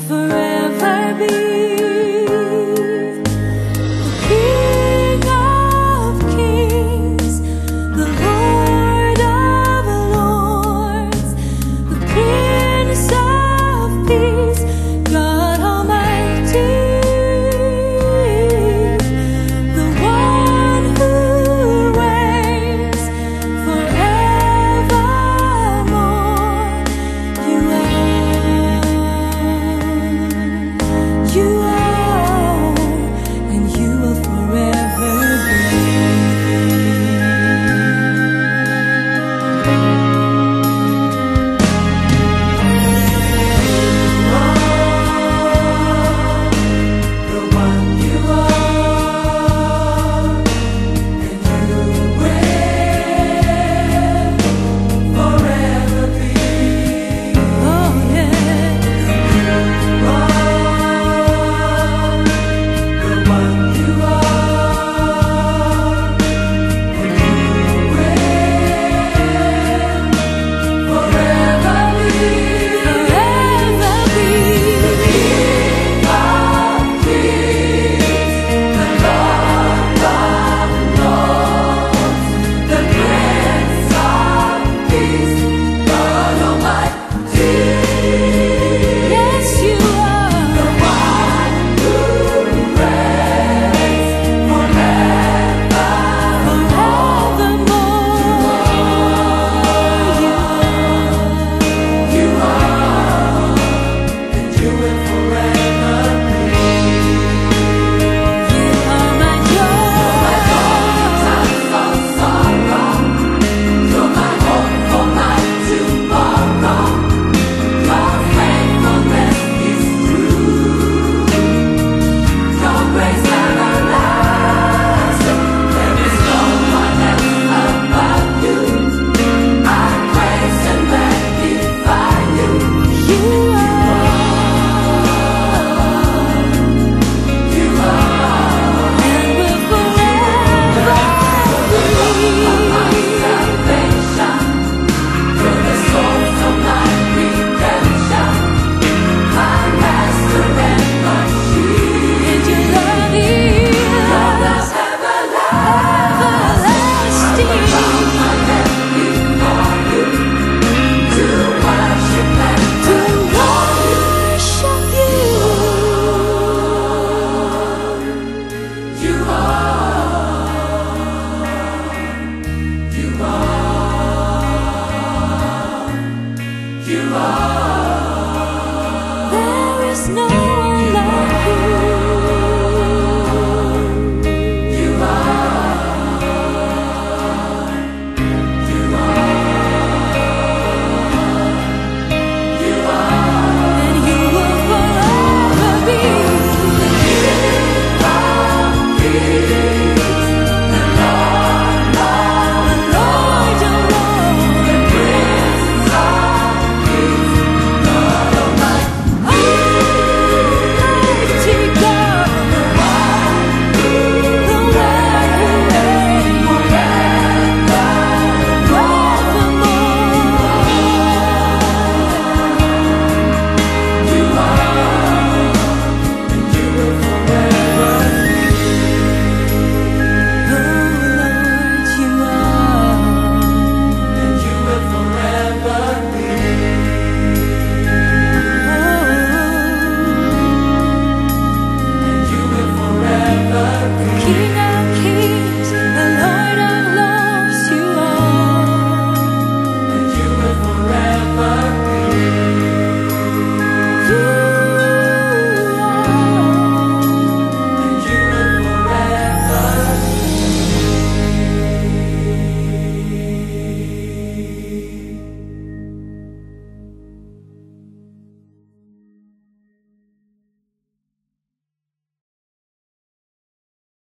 forever be the King of Kings, the Lord of Lords, the Prince of Peace, God Almighty, the one who reigns forevermore. You are, and you will forever be. The one you are, and you will forever be. Oh yeah. The one you are, and you will forever be. Forever be. The King of Kings, the Lord of Lords, the Prince of Peace, God Almighty. Yes, you are the one who reigns forevermore. You are, and you will forever be. You are my joy. Times of sorrow, you're my hope for my tomorrow. Your faithfulness is true. Your grace everlasting. There is no one else above you. I praise and magnify you. You are, and will forever be. My salvation, you're the source of my redemption, my master and my shield. And your love is everlasting. I bow my head before you to worship and worship you. You are. There is no one like you.